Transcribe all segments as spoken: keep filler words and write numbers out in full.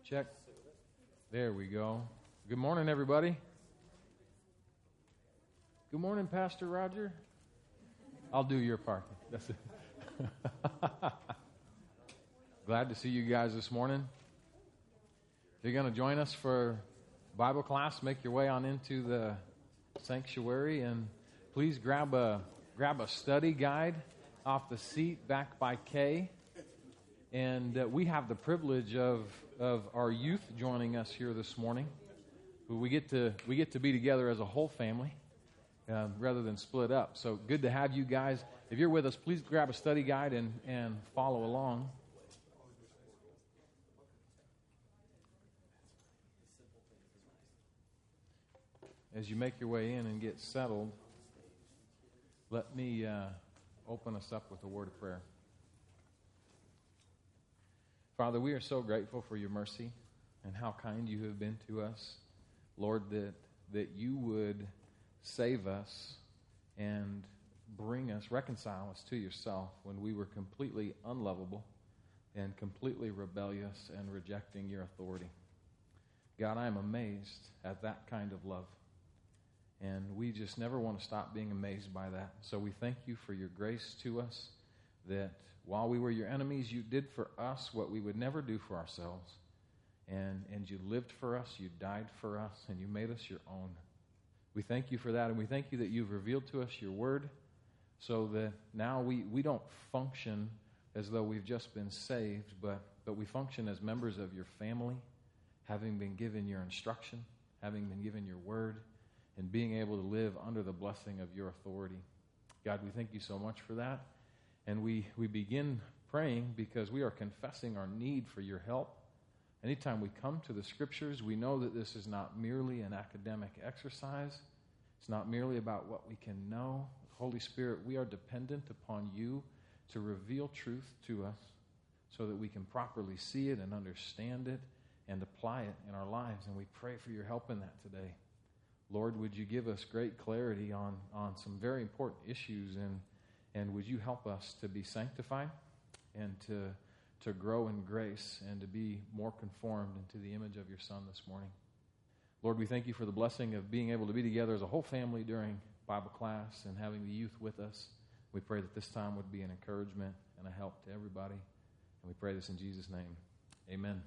Check. There we go. Good morning, everybody. Good morning, Pastor Roger. I'll do your part. That's it. Glad to see you guys this morning. If you're going to join us for Bible class, make your way on into the sanctuary, and please grab a grab a study guide off the seat back by Kay. And uh, we have the privilege of of our youth joining us here this morning. We get to we get to be together as a whole family um, rather than split up. So good to have you guys. If you're with us, please grab a study guide and, and follow along. As you make your way in and get settled, let me uh, open us up with a word of prayer. Father, we are so grateful for your mercy and how kind you have been to us. Lord, that that you would save us and bring us, reconcile us to yourself when we were completely unlovable and completely rebellious and rejecting your authority. God, I am amazed at that kind of love. And we just never want to stop being amazed by that. So we thank you for your grace to us, that while we were your enemies, you did for us what we would never do for ourselves. And, and you lived for us, you died for us, and you made us your own. We thank you for that, and we thank you that you've revealed to us your word so that now we, we don't function as though we've just been saved, but, but we function as members of your family, having been given your instruction, having been given your word, and being able to live under the blessing of your authority. God, we thank you so much for that. And we, we begin praying because we are confessing our need for your help. Anytime we come to the Scriptures, we know that this is not merely an academic exercise. It's not merely about what we can know. Holy Spirit, we are dependent upon you to reveal truth to us so that we can properly see it and understand it and apply it in our lives. And we pray for your help in that today. Lord, would you give us great clarity on, on some very important issues, and and would you help us to be sanctified and to to grow in grace and to be more conformed into the image of your Son this morning. Lord, we thank you for the blessing of being able to be together as a whole family during Bible class and having the youth with us. We pray that this time would be an encouragement and a help to everybody. And we pray this in Jesus' name. Amen.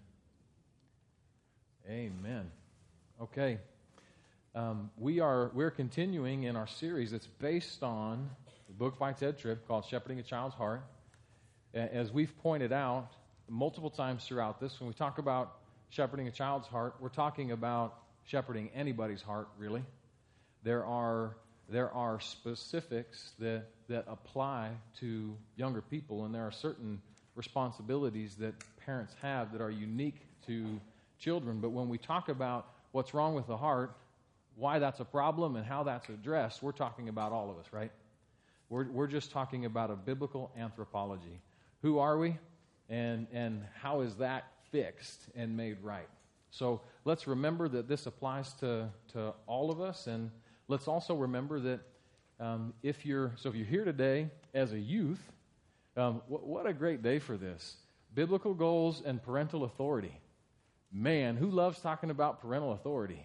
Amen. Okay. Um, we are we're continuing in our series that's based on the book by Ted Tripp called Shepherding a Child's Heart. As we've pointed out multiple times throughout this, when we talk about shepherding a child's heart, we're talking about shepherding anybody's heart, really. There are there are specifics that that apply to younger people, and there are certain responsibilities that parents have that are unique to children. But when we talk about what's wrong with the heart, why that's a problem, and how that's addressed, we're talking about all of us, right? We're we're just talking about a biblical anthropology. Who are we, and and how is that fixed and made right? So let's remember that this applies to, to all of us, and let's also remember that um, if you're so if you're here today as a youth, um, what, what a great day for this. Biblical goals and parental authority. Man, who loves talking about parental authority?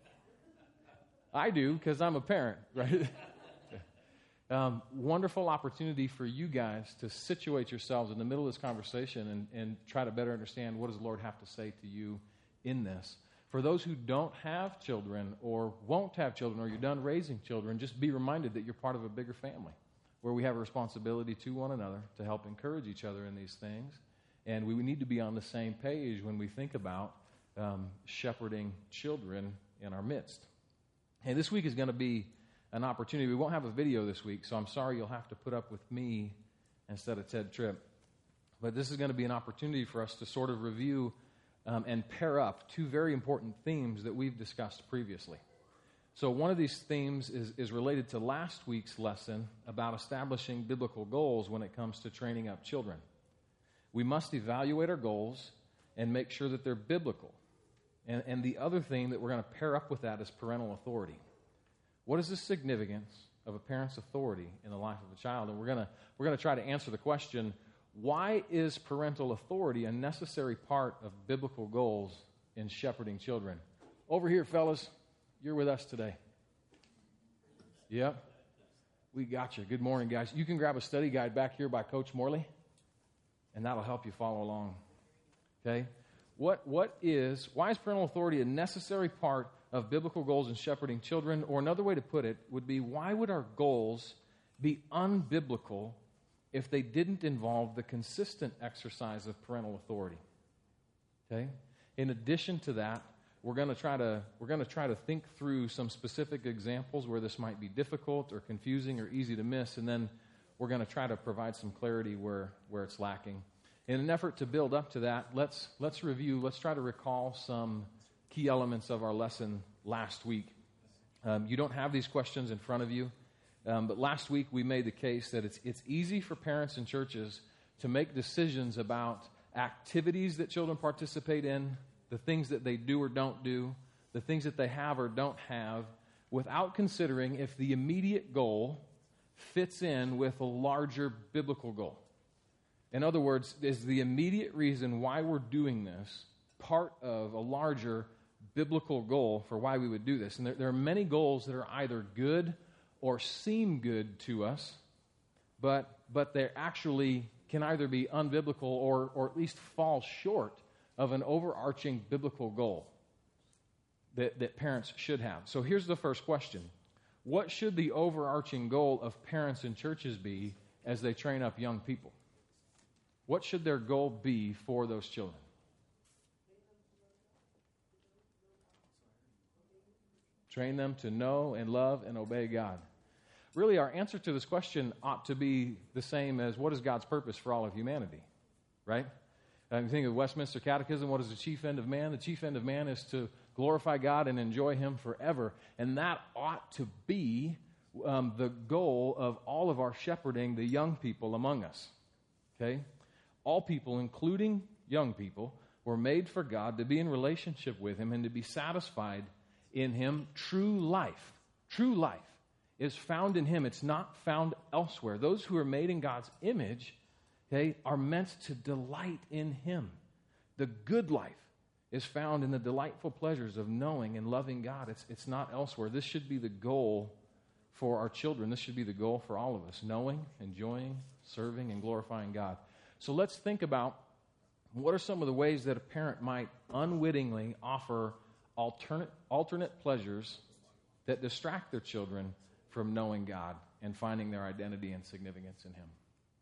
I do, because I'm a parent, right? Um, wonderful opportunity for you guys to situate yourselves in the middle of this conversation and, and try to better understand what does the Lord have to say to you in this. For those who don't have children or won't have children, or you're done raising children, just be reminded that you're part of a bigger family where we have a responsibility to one another to help encourage each other in these things. And we need to be on the same page when we think about um, shepherding children in our midst. And this week is going to be an opportunity. We won't have a video this week, so I'm sorry you'll have to put up with me instead of Ted Tripp. But this is going to be an opportunity for us to sort of review um, and pair up two very important themes that we've discussed previously. So one of these themes is, is related to last week's lesson about establishing biblical goals when it comes to training up children. We must evaluate our goals and make sure that they're biblical. And, and the other thing that we're going to pair up with that is parental authority. What is the significance of a parent's authority in the life of a child? And we're going to we're going to try to answer the question, why is parental authority a necessary part of biblical goals in shepherding children? Over here, fellas, you're with us today. Yep. We got you. Good morning, guys. You can grab a study guide back here by Coach Morley, and that'll help you follow along. Okay? What, what is, why is parental authority a necessary part of biblical goals in shepherding children? Or another way to put it would be, why would our goals be unbiblical if they didn't involve the consistent exercise of parental authority? Okay? In addition to that, we're going to try to we're going to try to think through some specific examples where this might be difficult or confusing or easy to miss, and then we're going to try to provide some clarity where, where it's lacking. In an effort to build up to that, let's let's review, let's try to recall some key elements of our lesson last week. Um, you don't have these questions in front of you, um, but last week we made the case that it's it's easy for parents and churches to make decisions about activities that children participate in, the things that they do or don't do, the things that they have or don't have, without considering if the immediate goal fits in with a larger biblical goal. In other words, is the immediate reason why we're doing this part of a larger biblical goal for why we would do this? And there, there are many goals that are either good or seem good to us, but but they actually can either be unbiblical or, or at least fall short of an overarching biblical goal that, that parents should have. So here's the first question. What should the overarching goal of parents and churches be as they train up young people? What should their goal be for those children? Train them to know and love and obey God. Really, our answer to this question ought to be the same as, what is God's purpose for all of humanity? Right? And you think of Westminster Catechism, what is the chief end of man? The chief end of man is to glorify God and enjoy Him forever. And that ought to be um, the goal of all of our shepherding the young people among us. Okay? All people, including young people, were made for God to be in relationship with Him and to be satisfied in Him. True life, true life is found in Him. It's not found elsewhere. Those who are made in God's image, okay, are meant to delight in Him. The good life is found in the delightful pleasures of knowing and loving God. It's, it's not elsewhere. This should be the goal for our children. This should be the goal for all of us, knowing, enjoying, serving, and glorifying God. So let's think about what are some of the ways that a parent might unwittingly offer alternate, alternate pleasures that distract their children from knowing God and finding their identity and significance in Him.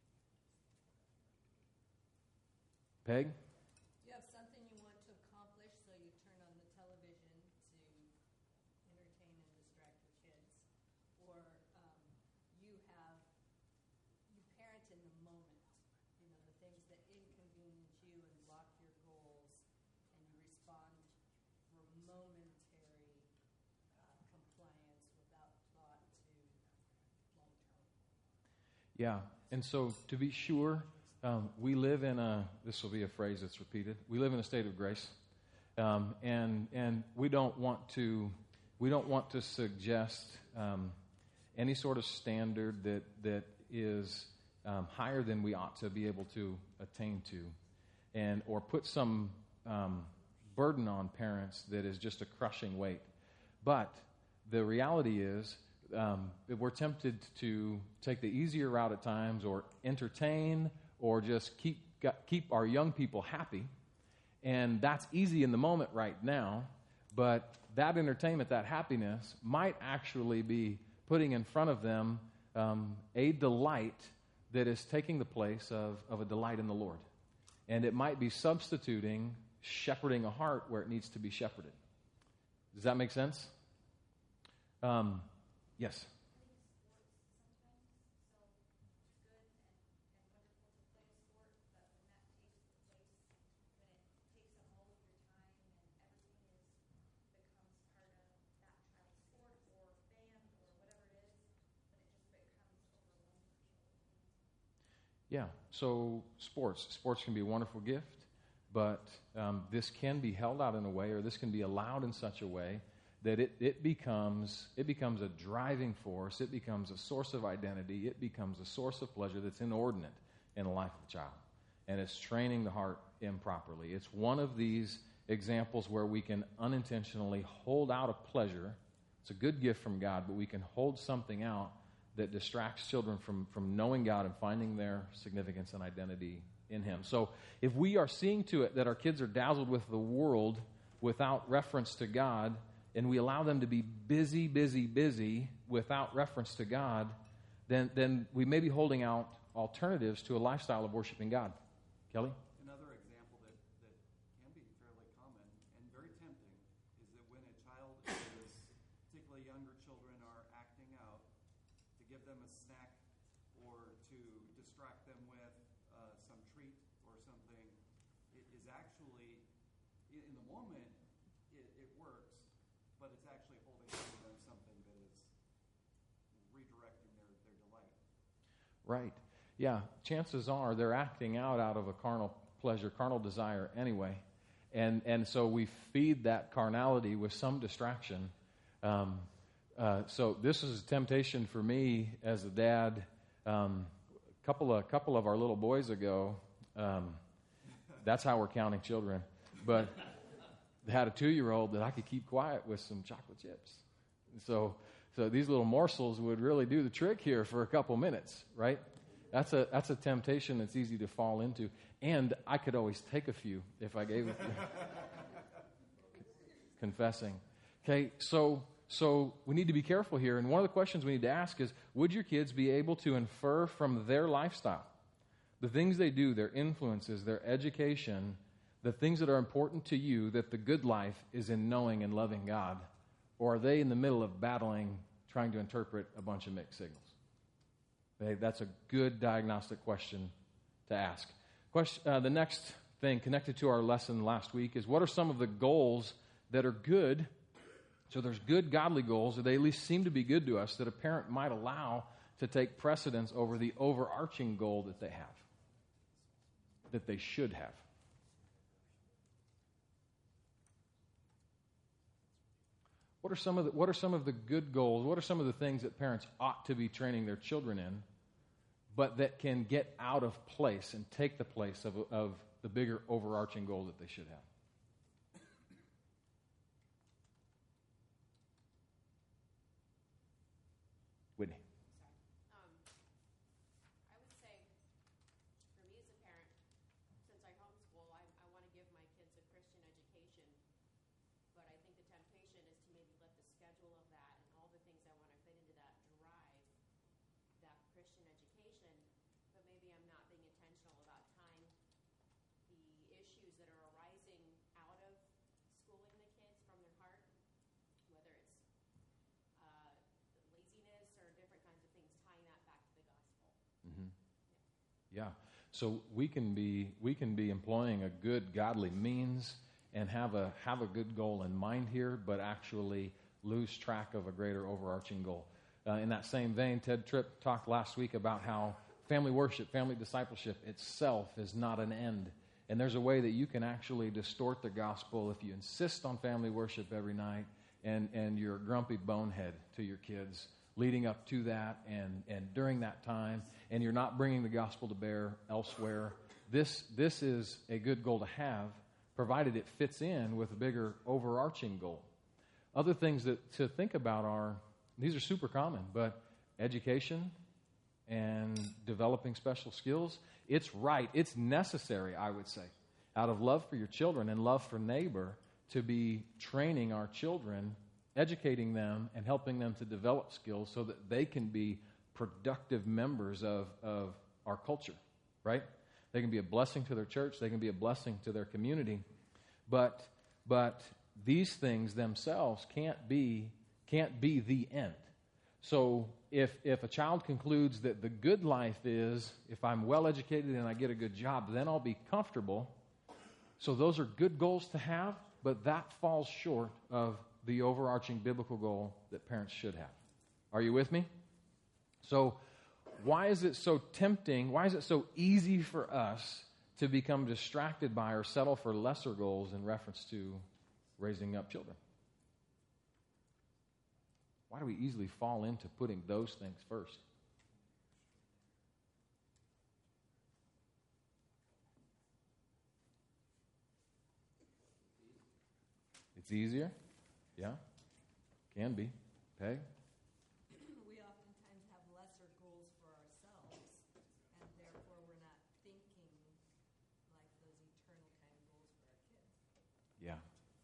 Peg? You have something you want to accomplish, so you turn on the television to entertain and distract your kids. Or um, you have, you parent in the moment. You know, the things that inconvenience you and block your goals, and you respond for momentary uh, compliance without thought to long term. Yeah, and so to be sure, Um, we live in a, this will be a phrase that's repeated, we live in a state of grace, um, and and we don't want to, we don't want to suggest um, any sort of standard that, that is um, higher than we ought to be able to attain to, and or put some um, burden on parents that is just a crushing weight. But the reality is, um, we're tempted to take the easier route at times, or entertain, or just keep keep our young people happy. And that's easy in the moment right now, but that entertainment, that happiness, might actually be putting in front of them um, a delight that is taking the place of, of a delight in the Lord. And it might be substituting shepherding a heart where it needs to be shepherded. Does that make sense? Um, yes? Yeah, so sports. Sports can be a wonderful gift, but um, this can be held out in a way, or this can be allowed in such a way that it, it becomes it becomes a driving force, it becomes a source of identity, it becomes a source of pleasure that's inordinate in the life of a child. and it's training the heart improperly. It's one of these examples where we can unintentionally hold out a pleasure. It's a good gift from God, but we can hold something out that distracts children from, from knowing God and finding their significance and identity in Him. So if we are seeing to it that our kids are dazzled with the world without reference to God, and we allow them to be busy, busy, busy without reference to God, then, then we may be holding out alternatives to a lifestyle of worshiping God. Kelly? Another example that, that can be fairly common and very tempting is that when a child is, particularly younger children, are acting out, to give them a snack or to distract them with uh, some treat or something, it is actually, in the moment, it, it works, but it's actually holding on to them something that is redirecting their, their delight. Right. Yeah, chances are they're acting out out of a carnal pleasure, carnal desire anyway. And and so we feed that carnality with some distraction. Um, uh, so this is a temptation for me as a dad. Um, a couple of, couple of our little boys ago, um, that's how we're counting children. But they had a two-year-old that I could keep quiet with some chocolate chips. So, so these little morsels would really do the trick here for a couple minutes, right? That's a that's a temptation that's easy to fall into. And I could always take a few if I gave it. Confessing. Okay, so so we need to be careful here. And one of the questions we need to ask is, would your kids be able to infer from their lifestyle, the things they do, their influences, their education, the things that are important to you, that the good life is in knowing and loving God? Or are they in the middle of battling, trying to interpret a bunch of mixed signals? Okay, that's a good diagnostic question to ask. Question, uh, the next thing connected to our lesson last week is, what are some of the goals that are good? So there's good godly goals, or they at least seem to be good to us, that a parent might allow to take precedence over the overarching goal that they have, that they should have. What are some of the, what are some of the good goals? What are some of the things that parents ought to be training their children in, but that can get out of place and take the place of, of the bigger overarching goal that they should have? Whitney. Sorry. Um, I would say, for me as a parent, since I homeschool, I, I want to give my kids a Christian education. But I think the temptation is to maybe let the schedule of that and all the things I want to fit into that drive that Christian education. But maybe I'm not being intentional about tying the issues that are arising out of schooling the kids from their heart, whether it's uh, laziness or different kinds of things, tying that back to the gospel. Mm-hmm. Yeah. So we can be we can be employing a good godly means and have a have a good goal in mind here, but actually lose track of a greater overarching goal. Uh, in that same vein, Ted Tripp talked last week about how family worship, family discipleship itself is not an end. And there's a way that you can actually distort the gospel if you insist on family worship every night and, and you're a grumpy bonehead to your kids leading up to that and, and during that time, and you're not bringing the gospel to bear elsewhere. This, this is a good goal to have, provided it fits in with a bigger overarching goal. Other things that to think about are, these are super common, but education and developing special skills. It's right, it's necessary, I would say, out of love for your children and love for neighbor, to be training our children, educating them, and helping them to develop skills so that they can be productive members of, of our culture, right? They can be a blessing to their church. They can be a blessing to their community. But but these things themselves can't be can't be the end. So if if a child concludes that the good life is, if I'm well educated and I get a good job, then I'll be comfortable. So those are good goals to have, but that falls short of the overarching biblical goal that parents should have. Are you with me? So why is it so tempting? Why is it so easy for us to become distracted by or settle for lesser goals in reference to raising up children? Why do we easily fall into putting those things first? It's easier. Yeah. Can be. Peg? We oftentimes have lesser goals for ourselves, and therefore we're not thinking like those eternal kind of goals for our kids. Yeah.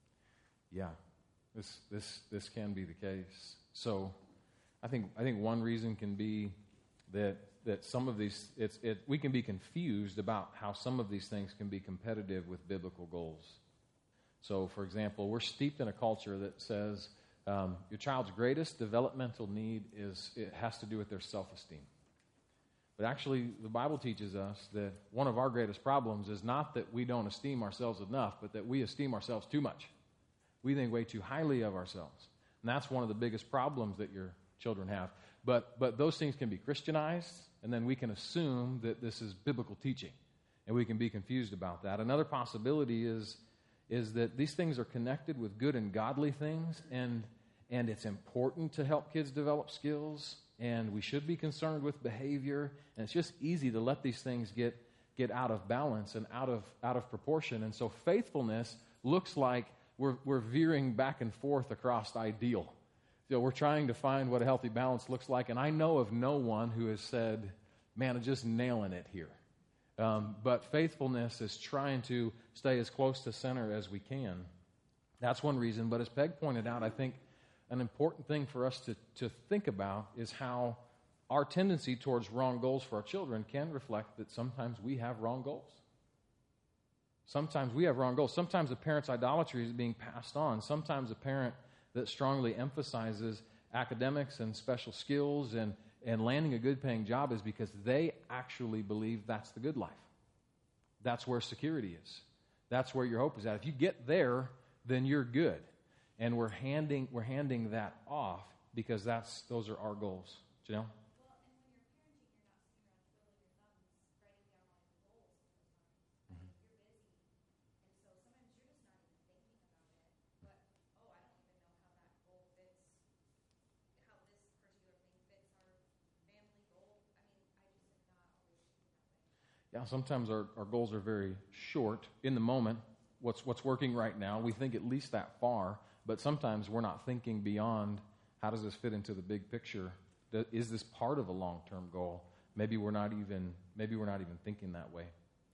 Yeah. This this this can be the case. So I think I think one reason can be that that some of these it's it we can be confused about how some of these things can be competitive with biblical goals. So, for example, we're steeped in a culture that says um, your child's greatest developmental need is it has to do with their self-esteem. But actually, the Bible teaches us that one of our greatest problems is not that we don't esteem ourselves enough, but that we esteem ourselves too much. We think way too highly of ourselves. And that's one of the biggest problems that your children have. But but those things can be Christianized, and then we can assume that this is biblical teaching, and we can be confused about that. Another possibility is, is that these things are connected with good and godly things, and and it's important to help kids develop skills, and we should be concerned with behavior, and it's just easy to let these things get get out of balance and out of out of proportion. And so faithfulness looks like we're we're veering back and forth across ideal. So we're trying to find what a healthy balance looks like, and I know of no one who has said, man, I'm just nailing it here. Um, but faithfulness is trying to stay as close to center as we can. That's one reason. But as Peg pointed out, I think an important thing for us to, to think about is how our tendency towards wrong goals for our children can reflect that sometimes we have wrong goals. Sometimes we have wrong goals. Sometimes a parent's idolatry is being passed on. Sometimes a parent that strongly emphasizes academics and special skills and, and landing a good-paying job is because they actually believe that's the good life. That's where security is. That's where your hope is at. If you get there, then you're good. And we're handing we're handing that off because that's those are our goals. Janelle? Yeah, sometimes our, our goals are very short in the moment. What's what's working right now, we think at least that far, but sometimes we're not thinking beyond how does this fit into the big picture? Is this part of a long-term goal? Maybe we're not even maybe we're not even thinking that way.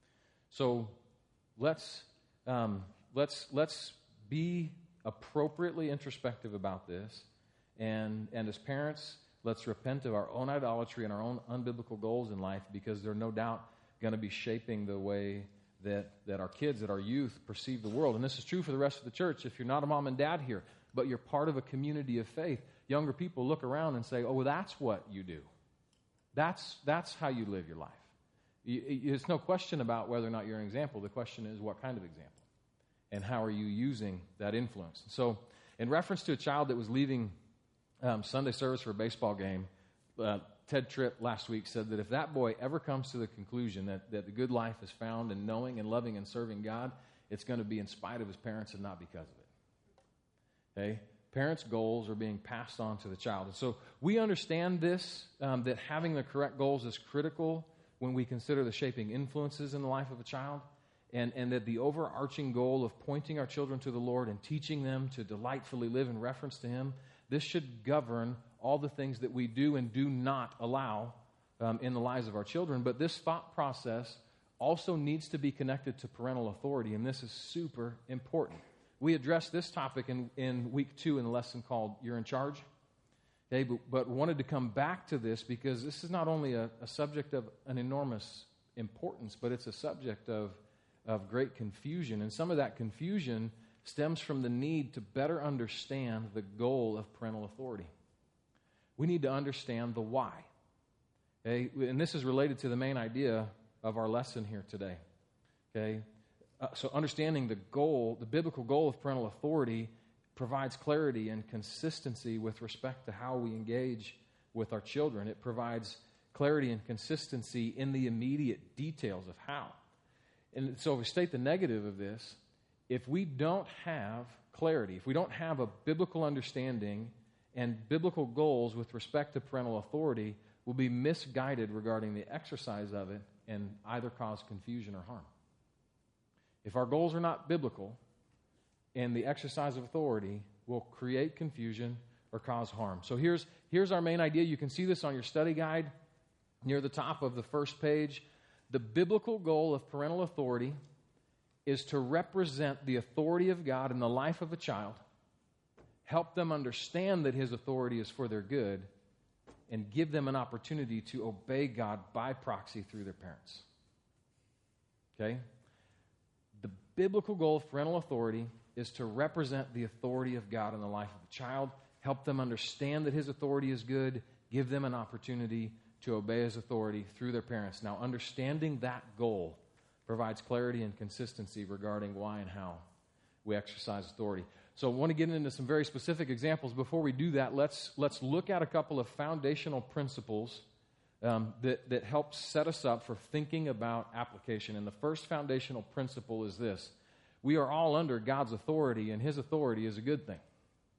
So let's um, let's let's be appropriately introspective about this, and and as parents, let's repent of our own idolatry and our own unbiblical goals in life, because they're no doubt going to be shaping the way that, that our kids, that our youth perceive the world. And this is true for the rest of the church. If you're not a mom and dad here, but you're part of a community of faith, younger people look around and say, oh, well, that's what you do. That's, that's how you live your life. There's no question about whether or not you're an example. The question is, what kind of example? And how are you using that influence? So in reference to a child that was leaving um, Sunday service for a baseball game, uh, Ted Tripp last week said that if that boy ever comes to the conclusion that, that the good life is found in knowing and loving and serving God, it's going to be in spite of his parents and not because of it. Okay? Parents' goals are being passed on to the child. And so we understand this, um, that having the correct goals is critical when we consider the shaping influences in the life of a child, and, and that the overarching goal of pointing our children to the Lord and teaching them to delightfully live in reference to Him, this should govern all the things that we do and do not allow um, in the lives of our children. But this thought process also needs to be connected to parental authority, and this is super important. We addressed this topic in, in week two in the lesson called You're in Charge. Okay, but, but wanted to come back to this because this is not only a, a subject of an enormous importance, but it's a subject of, of great confusion. And some of that confusion stems from the need to better understand the goal of parental authority. We need to understand the why. Okay? And this is related to the main idea of our lesson here today. Okay? Uh, so understanding the goal, the biblical goal of parental authority, provides clarity and consistency with respect to how we engage with our children. It provides clarity and consistency in the immediate details of how. And so if we state the negative of this, if we don't have clarity, if we don't have a biblical understanding and biblical goals with respect to parental authority, we'll be misguided regarding the exercise of it and either cause confusion or harm. If our goals are not biblical and the exercise of authority will create confusion or cause harm. So here's, here's our main idea. You can see this on your study guide near the top of the first page. The biblical goal of parental authority is to represent the authority of God in the life of a child, help them understand that his authority is for their good, and give them an opportunity to obey God by proxy through their parents. Okay? The biblical goal of parental authority is to represent the authority of God in the life of a child, help them understand that his authority is good, give them an opportunity to obey his authority through their parents. Now, understanding that goal provides clarity and consistency regarding why and how we exercise authority. So I want to get into some very specific examples. Before we do that, let's let's look at a couple of foundational principles um, that, that help set us up for thinking about application. And the first foundational principle is this. We are all under God's authority, and his authority is a good thing.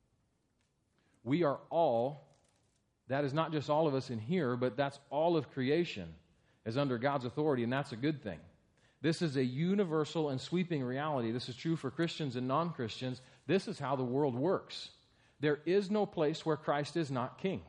We are all, that is not just all of us in here, but that's all of creation is under God's authority, and that's a good thing. This is a universal and sweeping reality. This is true for Christians and non-Christians. This is how the world works. There is no place where Christ is not king.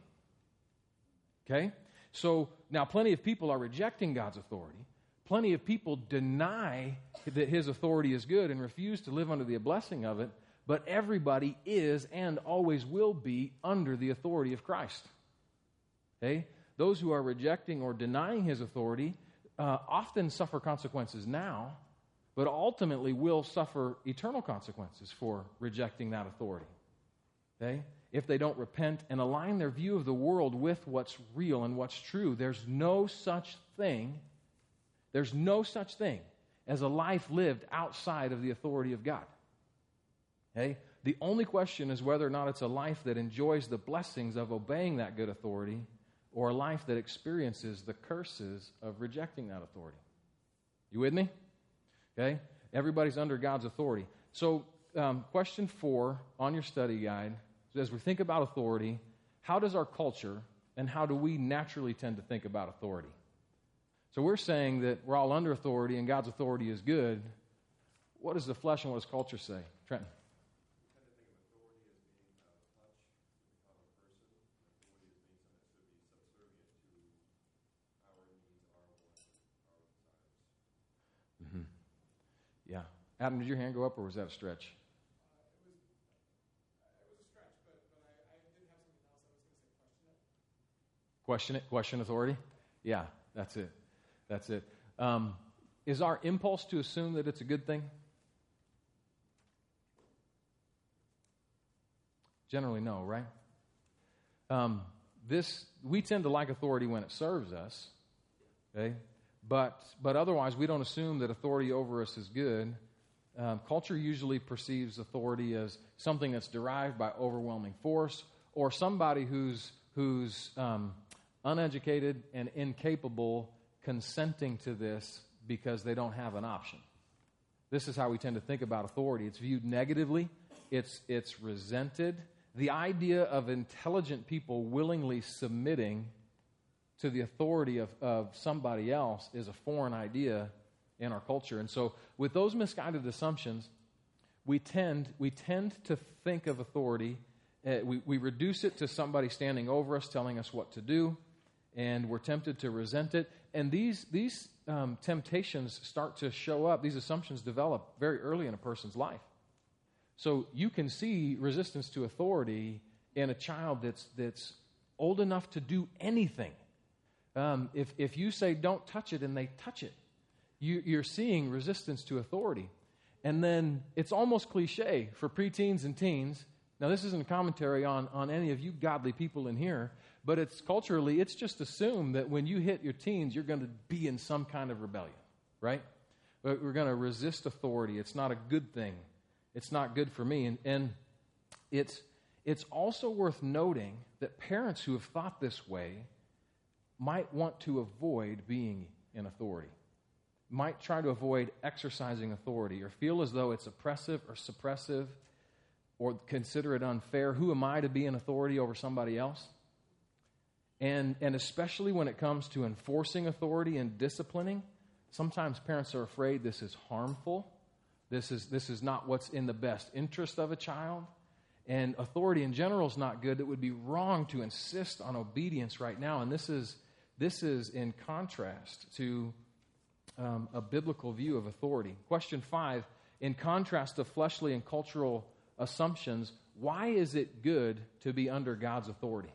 Okay? So now plenty of people are rejecting God's authority. Plenty of people deny that his authority is good and refuse to live under the blessing of it. But everybody is and always will be under the authority of Christ. Okay? Those who are rejecting or denying his authority Uh, often suffer consequences now, but ultimately will suffer eternal consequences for rejecting that authority. Okay? If they don't repent and align their view of the world with what's real and what's true, there's no such thing, there's no such thing as a life lived outside of the authority of God. Okay? The only question is whether or not it's a life that enjoys the blessings of obeying that good authority, or a life that experiences the curses of rejecting that authority. You with me? Okay? Everybody's under God's authority. So, um, question four on your study guide, as we think about authority, how does our culture and how do we naturally tend to think about authority? So we're saying that we're all under authority and God's authority is good. What does the flesh and what does culture say? Trenton? Yeah. Adam, did your hand go up, or was that a stretch? Uh, it, was, uh, it was a stretch, but, but I, I did have something else. I was going to say question it. Question it? Question authority? Yeah, that's it. That's it. Um, is our impulse to assume that it's a good thing? Generally, no, right? Um, this we tend to like authority when it serves us, okay? But but otherwise, we don't assume that authority over us is good. Um, culture usually perceives authority as something that's derived by overwhelming force, or somebody who's who's um, uneducated and incapable consenting to this because they don't have an option. This is how we tend to think about authority. It's viewed negatively. It's it's resented. The idea of intelligent people willingly submitting to the authority of, of somebody else is a foreign idea in our culture. And so with those misguided assumptions, we tend we tend to think of authority, uh, we, we reduce it to somebody standing over us telling us what to do, and we're tempted to resent it. And these, these um, temptations start to show up, these assumptions develop very early in a person's life. So you can see resistance to authority in a child that's that's old enough to do anything. Um, if, if you say, don't touch it, and they touch it, you, you're seeing resistance to authority. And then it's almost cliche for preteens and teens. Now, this isn't a commentary on, on any of you godly people in here, but it's culturally, it's just assumed that when you hit your teens, you're going to be in some kind of rebellion, right? But we're going to resist authority. It's not a good thing. It's not good for me. And, and it's, it's also worth noting that parents who have thought this way might want to avoid being in authority, might try to avoid exercising authority, or feel as though it's oppressive or suppressive, or consider it unfair. Who am I to be in authority over somebody else? And, and especially when it comes to enforcing authority and disciplining, sometimes parents are afraid this is harmful This is, this is not what's in the best interest of a child. And authority in general is not good. It would be wrong to insist on obedience right now. And this is, this is in contrast to um, a biblical view of authority. Question five, in contrast to fleshly and cultural assumptions, why is it good to be under God's authority?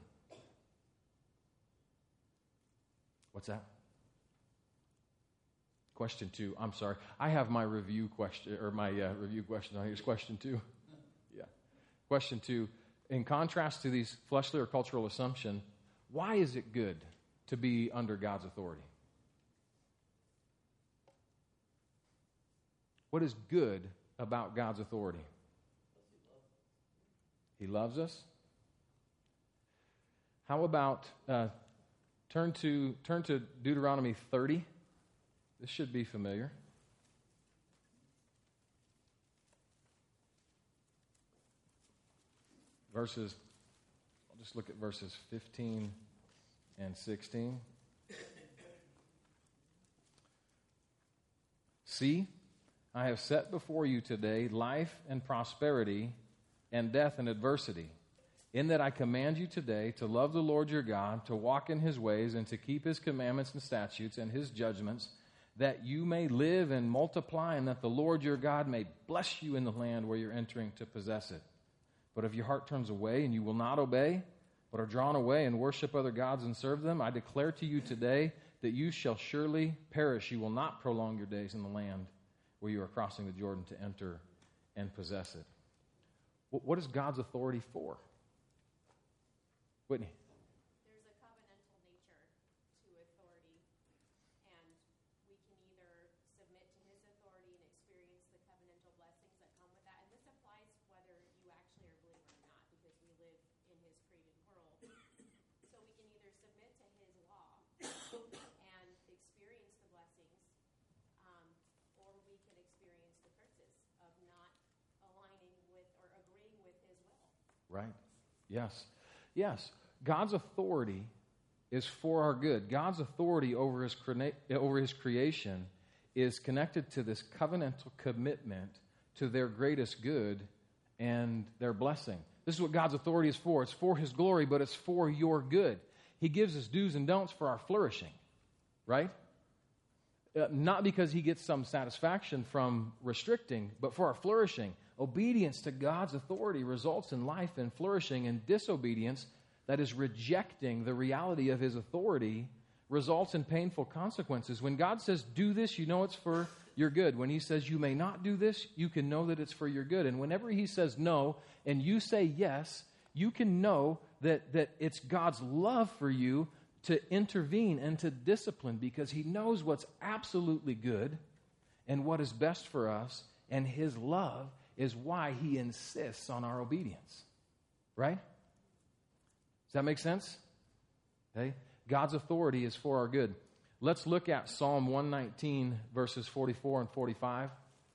What's that? Question two. I'm sorry. I have my review question, or my uh, review question on. Here's question two. Yeah. Question two. In contrast to these fleshly or cultural assumptions, why is it good to be under God's authority? What is good about God's authority? He loves us. How about uh, turn to turn to Deuteronomy thirty? This should be familiar. Verses, I'll just look at verses fifteen and sixteen. See, I have set before you today life and prosperity and death and adversity, in that I command you today to love the Lord your God, to walk in his ways, and to keep his commandments and statutes and his judgments, that you may live and multiply, and that the Lord your God may bless you in the land where you're entering to possess it. But if your heart turns away and you will not obey, but are drawn away and worship other gods and serve them, I declare to you today that you shall surely perish. You will not prolong your days in the land where you are crossing the Jordan to enter and possess it. What is God's authority for? Whitney. There's a covenantal nature to authority, and we can either submit to his authority and experience the covenantal blessings that come with that. And this applies whether you actually are a believer or not, because we live in his created world. So we can either submit to his law and experience the blessings, um, or we can experience the curses of not aligning with or agreeing with his will. Right. Yes. Yes. God's authority is for our good. God's authority over his, crea- over his creation is connected to this covenantal commitment to their greatest good and their blessing. This is what God's authority is for. It's for his glory, but it's for your good. He gives us do's and don'ts for our flourishing, right? Uh, not because he gets some satisfaction from restricting, but for our flourishing. Obedience to God's authority results in life and flourishing, and disobedience, that is rejecting the reality of his authority, results in painful consequences. When God says, do this, you know it's for your good. When he says, you may not do this, you can know that it's for your good. And whenever he says no, and you say yes, you can know that, that it's God's love for you to intervene and to discipline, because he knows what's absolutely good and what is best for us, and his love is why he insists on our obedience. Right? Does that make sense? Okay. God's authority is for our good. Let's look at Psalm one nineteen, verses forty-four and forty-five.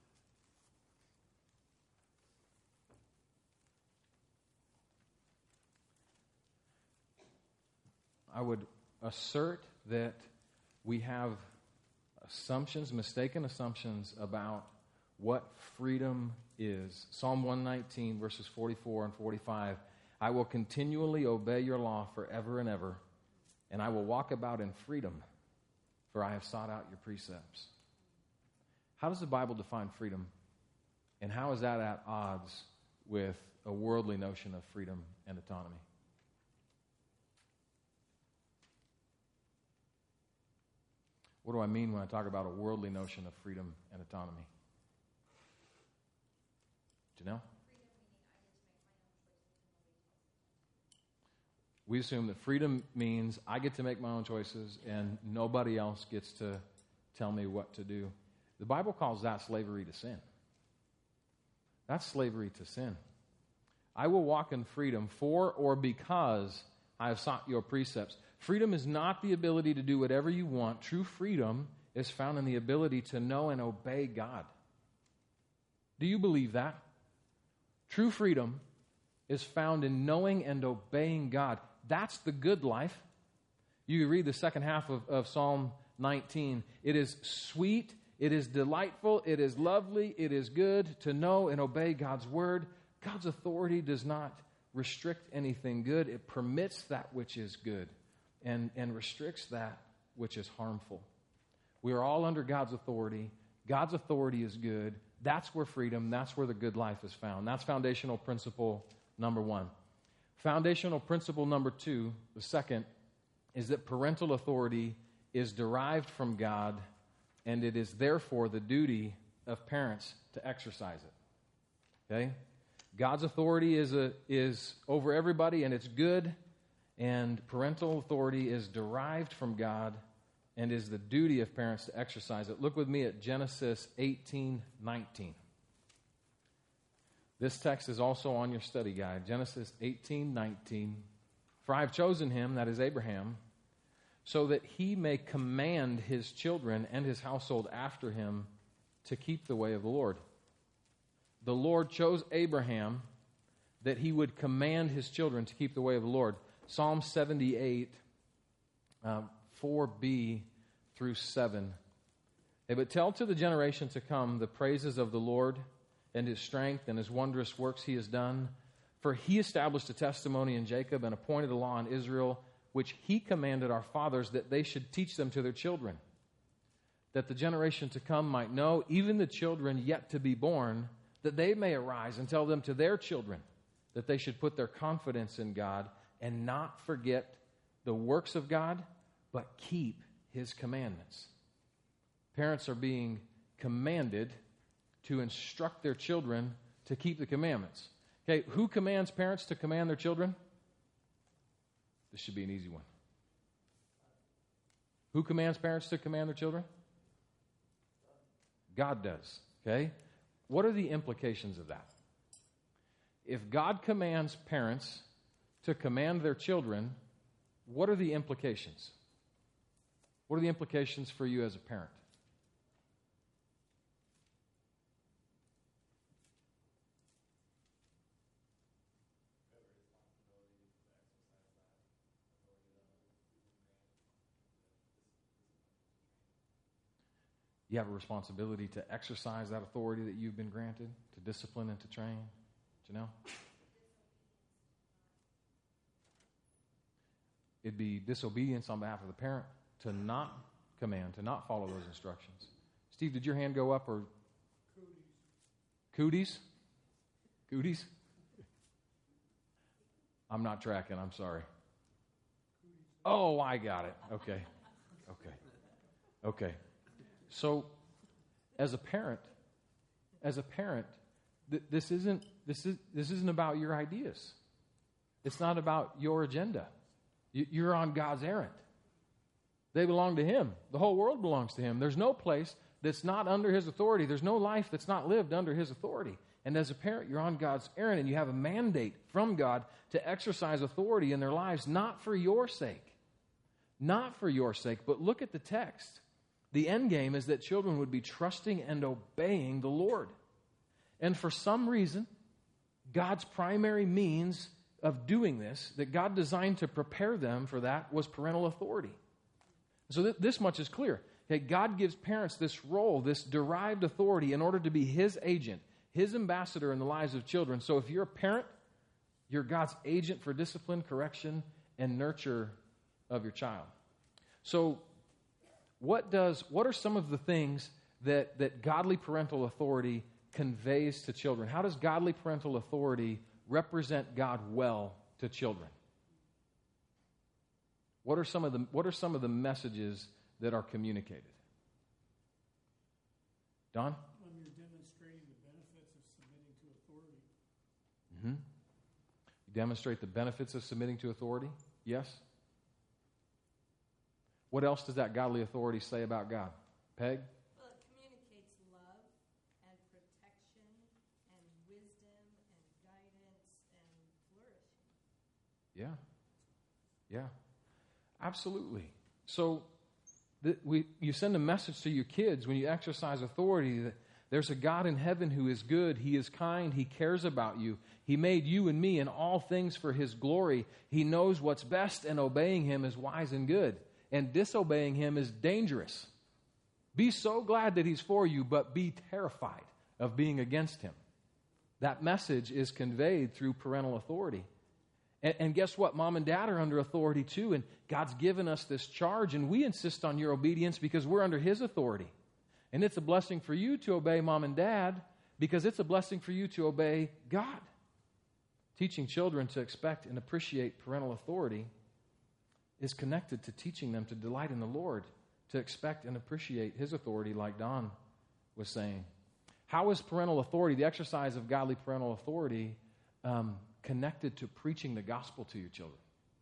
I would assert that we have assumptions, mistaken assumptions about what freedom is. Psalm one nineteen, verses forty-four and forty-five. I will continually obey your law forever and ever, and I will walk about in freedom, for I have sought out your precepts. How does the Bible define freedom? And how is that at odds with a worldly notion of freedom and autonomy? What do I mean when I talk about a worldly notion of freedom and autonomy? Do you know? We assume that freedom means I get to make my own choices and nobody else gets to tell me what to do. The Bible calls that slavery to sin. That's slavery to sin. I will walk in freedom for or because I have sought your precepts. Freedom is not the ability to do whatever you want. True freedom is found in the ability to know and obey God. Do you believe that? True freedom is found in knowing and obeying God. That's the good life. You read the second half of, of Psalm nineteen. It is sweet It is delightful, it is lovely, it is good to know and obey God's word. God's authority does not restrict anything good. It permits that which is good and, and restricts that which is harmful. We are all under God's authority. God's authority is good. That's where freedom, that's where the good life is found. That's foundational principle number one. Foundational principle number two, the second, is that parental authority is derived from God, and it is therefore the duty of parents to exercise it. Okay? God's authority is a, is over everybody, and it's good, and parental authority is derived from God, and is the duty of parents to exercise it. Look with me at Genesis eighteen nineteen. This text is also on your study guide. Genesis eighteen nineteen. For I have chosen him, that is Abraham, so that he may command his children and his household after him to keep the way of the Lord. The Lord chose Abraham that he would command his children to keep the way of the Lord. Psalm seventy-eight, uh, four b through seven. Hey, but tell to the generation to come the praises of the Lord and his strength and his wondrous works he has done. For he established a testimony in Jacob and appointed a law in Israel, which he commanded our fathers that they should teach them to their children, that the generation to come might know, even the children yet to be born, that they may arise and tell them to their children, that they should put their confidence in God and not forget the works of God, but keep his commandments. Parents are being commanded to instruct their children to keep the commandments. Okay, who commands parents to command their children? This should be an easy one. Who commands parents to command their children? God does. Okay? What are the implications of that? If God commands parents to command their children, what are the implications? What are the implications for you as a parent? You have a responsibility to exercise that authority that you've been granted, to discipline and to train. Janelle? It'd be disobedience on behalf of the parent to not command, to not follow those instructions. Steve, did your hand go up or? Cooties. Cooties? Cooties? I'm not tracking, I'm sorry. Oh, I got it. Okay. Okay. Okay. So, as a parent, as a parent, th- this isn't this is this isn't about your ideas. It's not about your agenda. You, you're on God's errand. They belong to him. The whole world belongs to him. There's no place that's not under his authority. There's no life that's not lived under his authority. And as a parent, you're on God's errand, and you have a mandate from God to exercise authority in their lives, not for your sake. Not for your sake, but look at the text. The end game is that children would be trusting and obeying the Lord. And for some reason, God's primary means of doing this, that God designed to prepare them for that, was parental authority. So th- this much is clear. Okay, God gives parents this role, this derived authority, in order to be his agent, his ambassador in the lives of children. So if you're a parent, you're God's agent for discipline, correction, and nurture of your child. So what does what are some of the things that, that godly parental authority conveys to children? How does godly parental authority represent God well to children? What are some of the what are some of the messages that are communicated? Don? Um, you're demonstrating the benefits of submitting to authority. Mm-hmm. You demonstrate the benefits of submitting to authority? Yes? What else does that godly authority say about God? Peg? Well, it communicates love and protection and wisdom and guidance and flourishing. Yeah. Yeah. Absolutely. So the, we, you send a message to your kids when you exercise authority that there's a God in heaven who is good. He is kind. He cares about you. He made you and me in all things for his glory. He knows what's best, and obeying him is wise and good. And disobeying him is dangerous. Be so glad that he's for you, but be terrified of being against him. That message is conveyed through parental authority. And, and guess what? Mom and dad are under authority too, and God's given us this charge, and we insist on your obedience because we're under his authority. And it's a blessing for you to obey mom and dad because it's a blessing for you to obey God. Teaching children to expect and appreciate parental authority is connected to teaching them to delight in the Lord, to expect and appreciate his authority, like Don was saying. How is parental authority, the exercise of godly parental authority, um, connected to preaching the gospel to your children?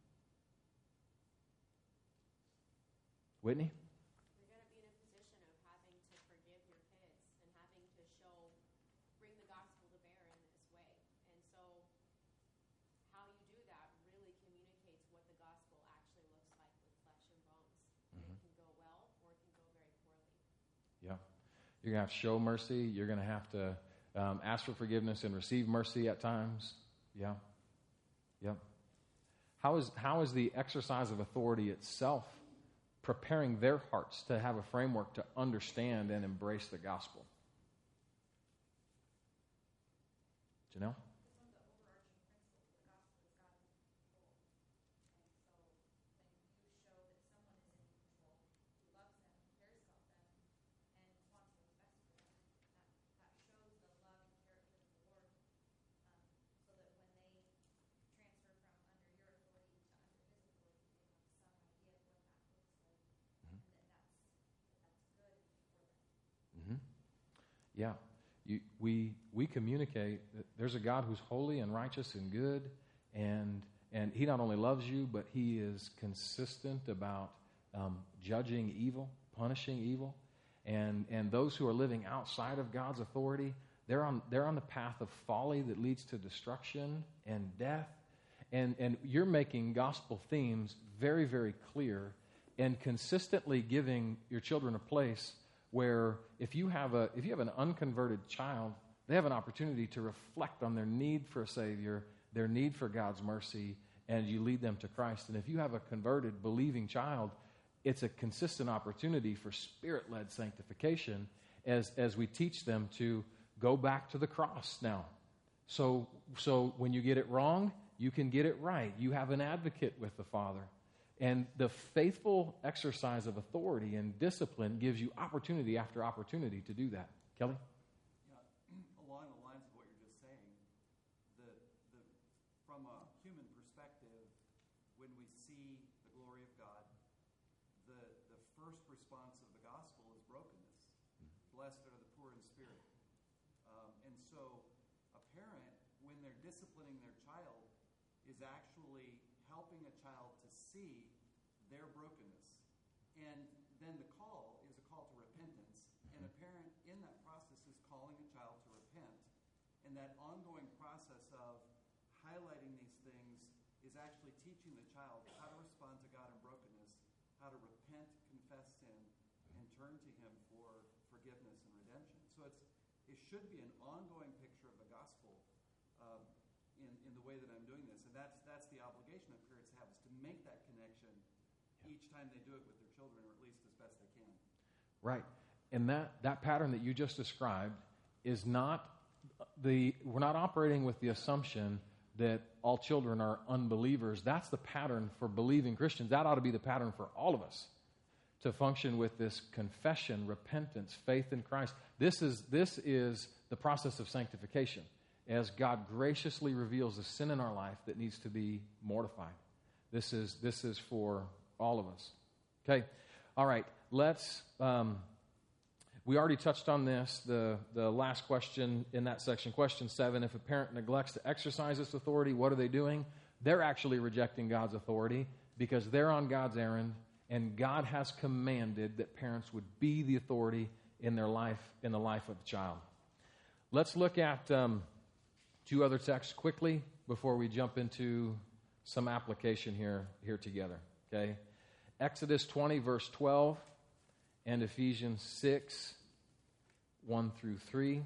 Whitney? You're going to be in a position of having to forgive your kids and having to show, bring the gospel to bear in this way. And so how you do that really communicates what the gospel actually looks like with flesh and bones. Mm-hmm. It can go well or it can go very poorly. Yeah. You're going to have to show mercy. You're going to have to um, ask for forgiveness and receive mercy at times. Yeah. Yep. How is, how is the exercise of authority itself preparing their hearts to have a framework to understand and embrace the gospel? Janelle? Yeah, you, we we communicate that there's a God who's holy and righteous and good, and and he not only loves you, but he is consistent about um, judging evil, punishing evil, and and those who are living outside of God's authority, they're on they're on the path of folly that leads to destruction and death, and and you're making gospel themes very, very clear, and consistently giving your children a place where if you have a if you have an unconverted child, they have an opportunity to reflect on their need for a Savior, their need for God's mercy, and you lead them to Christ. And if you have a converted, believing child, it's a consistent opportunity for Spirit-led sanctification as, as we teach them to go back to the cross now. So, so when you get it wrong, you can get it right. You have an advocate with the Father. And the faithful exercise of authority and discipline gives you opportunity after opportunity to do that. Kelly? Yeah, along the lines of what you're just saying, the, the, from a human perspective, when we see the glory of God, the, the first response of the gospel is brokenness. Mm-hmm. Blessed are the poor in spirit. Um, and so a parent, when they're disciplining their child, is actually helping a child to see their brokenness. And then the call is a call to repentance. And a parent in that process is calling a child to repent. And that ongoing process of highlighting these things is actually teaching the child how to respond to God in brokenness, how to repent, confess sin, and turn to him for forgiveness and redemption. So it's it should be an ongoing picture of the gospel um, in, in the way that I'm doing this. And that's that's the obligation that parents have, is to make that connection each time they do it with their children, or at least as best they can. Right. And that, that pattern that you just described is not the, we're not operating with the assumption that all children are unbelievers. That's the pattern for believing Christians. That ought to be the pattern for all of us, to function with this confession, repentance, faith in Christ. This is, this is the process of sanctification, as God graciously reveals the sin in our life that needs to be mortified. This is, this is for all of us. Okay. All right. Let's, um, we already touched on this, the, the last question in that section, question seven. If a parent neglects to exercise its authority, what are they doing? They're actually rejecting God's authority because they're on God's errand, and God has commanded that parents would be the authority in their life, in the life of the child. Let's look at um, two other texts quickly before we jump into some application here, here together. Okay, Exodus twenty, verse twelve, and Ephesians six, one through three.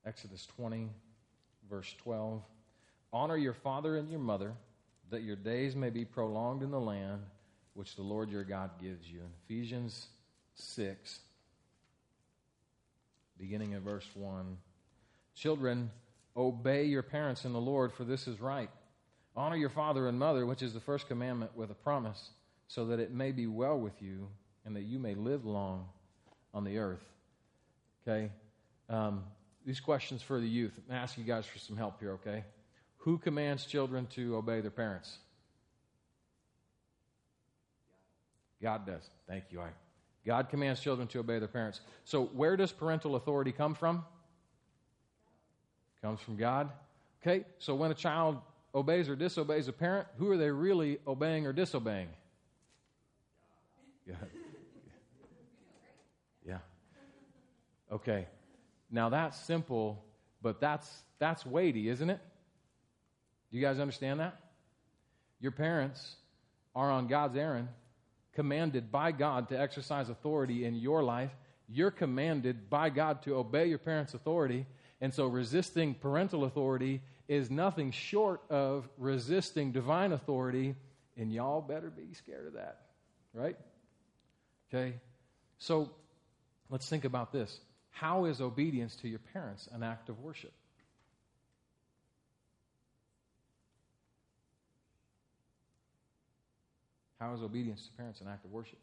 Exodus twenty, verse twelve. Honor your father and your mother, that your days may be prolonged in the land which the Lord your God gives you. In Ephesians six, beginning in verse one. Children, obey your parents in the Lord, for this is right. Honor your father and mother, which is the first commandment with a promise, so that it may be well with you and that you may live long on the earth. Okay? Um, these questions for the youth. I'm going to ask you guys for some help here, okay? Who commands children to obey their parents? God does. Thank you. I. God commands children to obey their parents. So where does parental authority come from? Comes from God. Okay, so when a child obeys or disobeys a parent, who are they really obeying or disobeying? Yeah. Yeah. Okay. Now that's simple, but that's that's weighty, isn't it? Do you guys understand that? Your parents are on God's errand, commanded by God to exercise authority in your life. You're commanded by God to obey your parents' authority. And so resisting parental authority is nothing short of resisting divine authority, and y'all better be scared of that, right? Okay? So let's think about this. How is obedience to your parents an act of worship? How is obedience to parents an act of worship?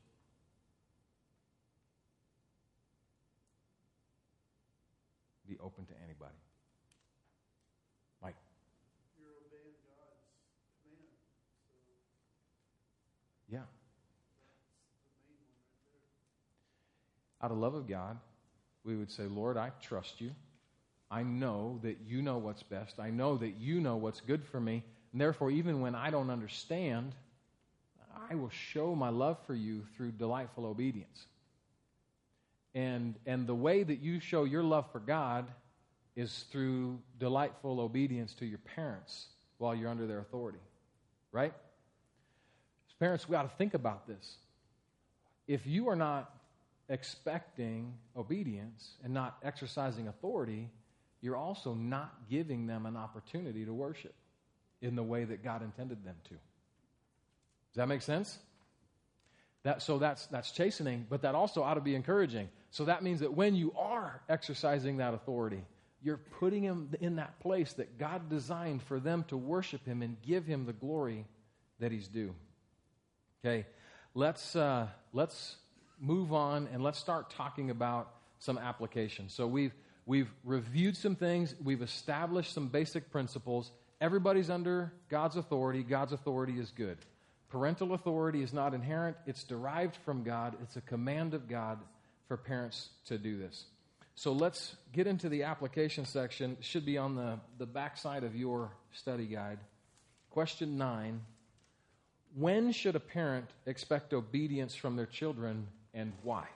Be open to anybody. Mike. You're obeying God's command. So Yeah. that's the main one right there. Out of love of God, we would say, Lord, I trust you. I know that you know what's best. I know that you know what's good for me. And therefore, even when I don't understand, I will show my love for you through delightful obedience. And and the way that you show your love for God is through delightful obedience to your parents while you're under their authority. Right? As parents, we got to think about this. If you are not expecting obedience and not exercising authority, you're also not giving them an opportunity to worship in the way that God intended them to. Does that make sense? That, so that's that's chastening, but that also ought to be encouraging. So that means that when you are exercising that authority, you're putting them in that place that God designed for them to worship Him and give Him the glory that He's due. Okay, let's uh, let's move on and let's start talking about some application. So we've we've reviewed some things, we've established some basic principles. Everybody's under God's authority. God's authority is good. Parental authority is not inherent. It's derived from God. It's a command of God for parents to do this. So let's get into the application section. It should be on the, the back side of your study guide. Question nine. When should a parent expect obedience from their children and why?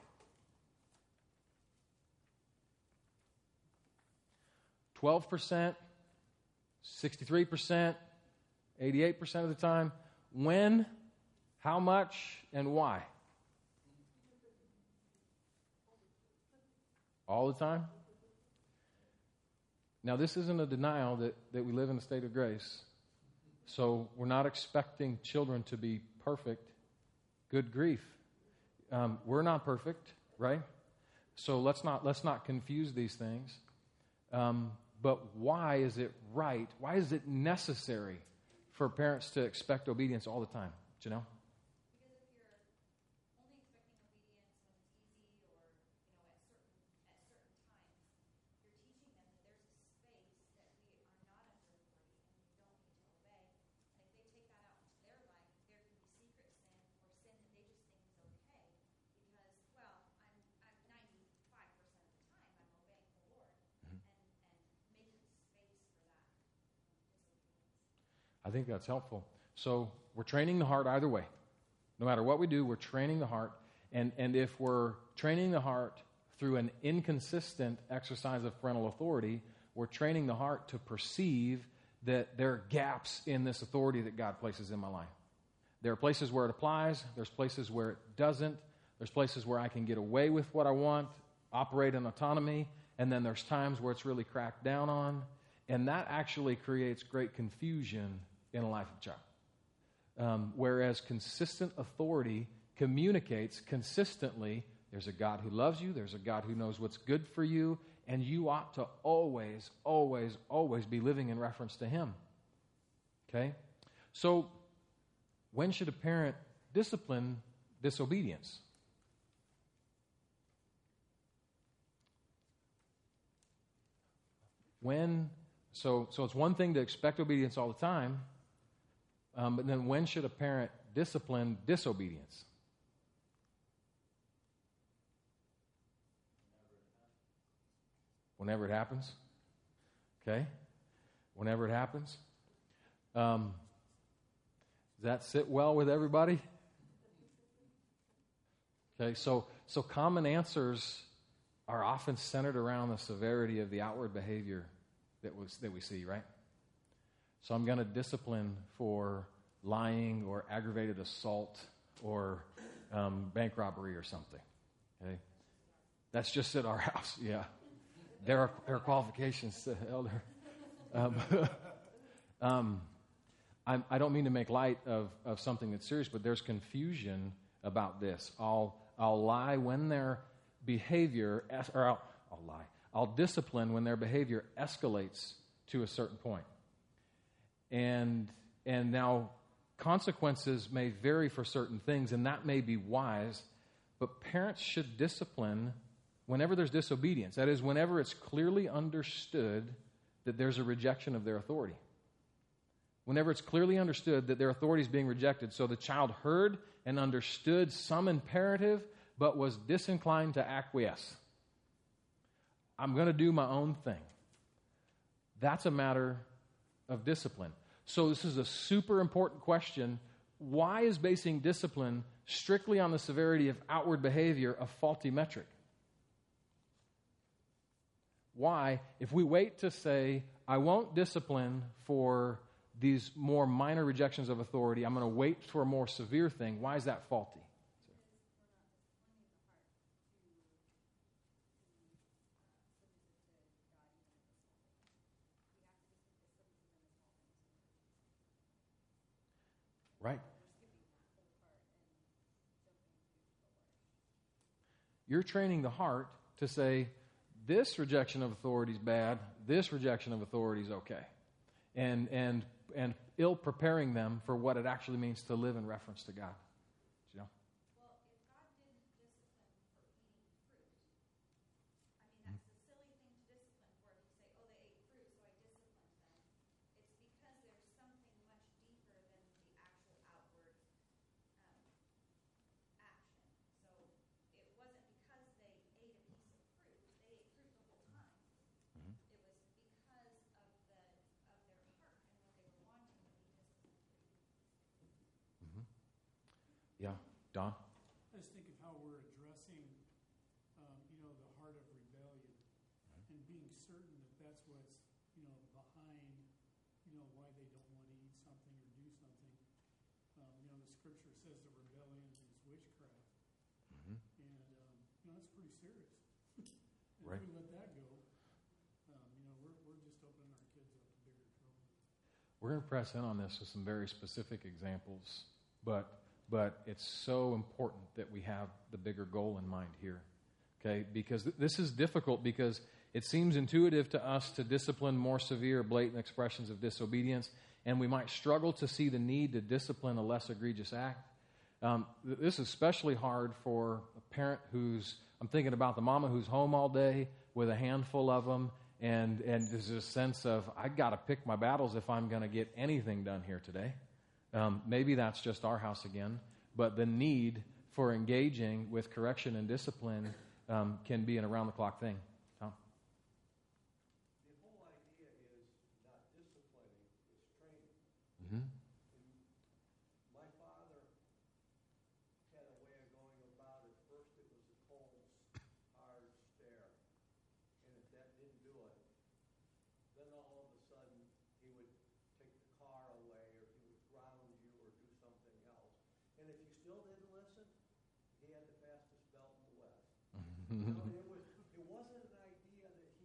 twelve percent, sixty-three percent, eighty-eight percent of the time. When, how much, and why? All the time? Now, this isn't a denial that, that we live in a state of grace. So we're not expecting children to be perfect. Good grief. Um, we're not perfect, right? So let's not let's not confuse these things. Um, but why is it right? Why is it necessary for parents to expect obedience all the time? Do you know? Because if you're only expecting obedience when it's easy or, you know, at certain at certain times, you're teaching them that there's a space that we are not under authority and we don't need to obey. And if they take that out into their life, there can be secret sin or sin that they just think is okay because, well, I'm I'm ninety-five percent of the time I'm obeying the Lord Mhm. and, and making space for that disobedience. I think that's helpful. So we're training the heart either way. No matter what we do, we're training the heart. And, and if we're training the heart through an inconsistent exercise of parental authority, we're training the heart to perceive that there are gaps in this authority that God places in my life. There are places where it applies. There's places where it doesn't. There's places where I can get away with what I want, operate in autonomy, and then there's times where it's really cracked down on, and that actually creates great confusion in a life of a child. Um, whereas consistent authority communicates consistently, there's a God who loves you, there's a God who knows what's good for you, and you ought to always, always, always be living in reference to Him. Okay? So, when should a parent discipline disobedience? When, so, so it's one thing to expect obedience all the time, um, but then when should a parent discipline disobedience? Whenever it happens. Okay? Whenever it happens. Um, does that sit well with everybody? Okay, so so common answers are often centered around the severity of the outward behavior that was that we see, right? So I'm going to discipline for lying or aggravated assault or um, bank robbery or something. Okay, that's just at our house. Yeah, there are there are qualifications to elder. Um, um, I'm, I don't mean to make light of, of something that's serious, but there's confusion about this. I'll I'll lie when their behavior, es- or I'll, I'll lie. I'll discipline when their behavior escalates to a certain point. And and now consequences may vary for certain things, and that may be wise, but parents should discipline whenever there's disobedience. That is, whenever it's clearly understood that there's a rejection of their authority. Whenever it's clearly understood that their authority is being rejected. So the child heard and understood some imperative, but was disinclined to acquiesce. I'm going to do my own thing. That's a matter of discipline. So this is a super important question. Why is basing discipline strictly on the severity of outward behavior a faulty metric? Why, if we wait to say, I won't discipline for these more minor rejections of authority, I'm going to wait for a more severe thing, why is that faulty? Right. You're training the heart to say, this rejection of authority is bad, this rejection of authority is okay. And and and ill preparing them for what it actually means to live in reference to God. You know? Well, if God didn't discipline for eating fruit, I mean, that's a silly thing to discipline for. If you say, oh, they ate fruit, so I disciplined them. It's because there's something much deeper than the actual outward um, action. So it wasn't because they ate a piece of fruit. They ate fruit the whole time. Mm-hmm. It was because of the of their heart and what they were wanting that we disciplined for eating. Mm-hmm. Yeah. Don? I just think of how we're addressing, um, you know, the heart of rebellion and being certain that that's what's, you know, behind, you know, why they don't want to eat something or do something. Um, you know, the scripture says that rebellion is witchcraft. Mm-hmm. And, um, you know, that's pretty serious. And Right. if we let that go, um, you know, we're, we're just opening our kids up to bigger trouble. We're going to press in on this with some very specific examples, but but it's so important that we have the bigger goal in mind here, okay? Because th- this is difficult because it seems intuitive to us to discipline more severe, blatant expressions of disobedience, and we might struggle to see the need to discipline a less egregious act. Um, th- this is especially hard for a parent who's, I'm thinking about the mama who's home all day with a handful of them, and, and there's a sense of, I got to pick my battles if I'm going to get anything done here today. Um, maybe that's just our house again, but the need for engaging with correction and discipline um, can be an around-the-clock thing. Tom? The whole idea is not disciplining, it's training. Mm-hmm. My father had a way of going about it. First it was a cold, hard stare, and if that didn't do it, then all of a sudden he would take the car away, or he would ground you, or do something else. And if you still didn't listen, he had the fastest belt in the West. You know, it was, it wasn't an idea that